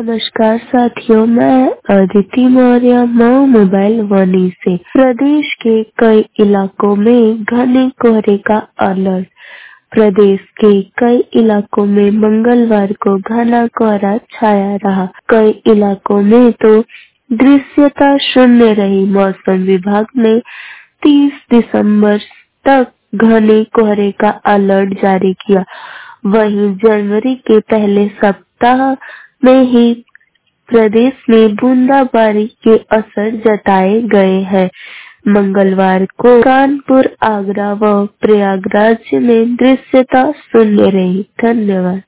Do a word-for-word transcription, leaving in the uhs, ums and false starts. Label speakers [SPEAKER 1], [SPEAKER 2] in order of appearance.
[SPEAKER 1] नमस्कार साथियों, मैं अदिति मौर्य मऊ मोबाइल वानी से। प्रदेश के कई इलाकों में घने कोहरे का अलर्ट। प्रदेश के कई इलाकों में मंगलवार को घना कोहरा छाया रहा। कई इलाकों में तो दृश्यता शून्य रही। मौसम विभाग ने तीस दिसंबर तक घने कोहरे का अलर्ट जारी किया। वहीं जनवरी के पहले सप्ताह में ही प्रदेश में बूंदाबांदी के असर जताए गए हैं। मंगलवार को कानपुर, आगरा व प्रयागराज में दृश्यता शून्य रही। धन्यवाद।